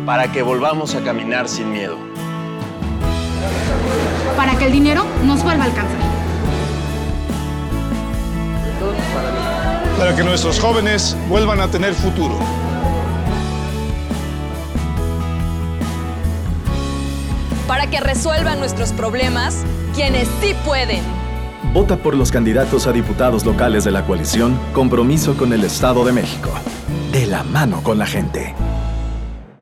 para que volvamos a caminar sin miedo. Para que el dinero nos vuelva a alcanzar. Para que nuestros jóvenes vuelvan a tener futuro. Para que resuelvan nuestros problemas quienes sí pueden. Vota por los candidatos a diputados locales de la coalición Compromiso con el Estado de México. De la mano con la gente.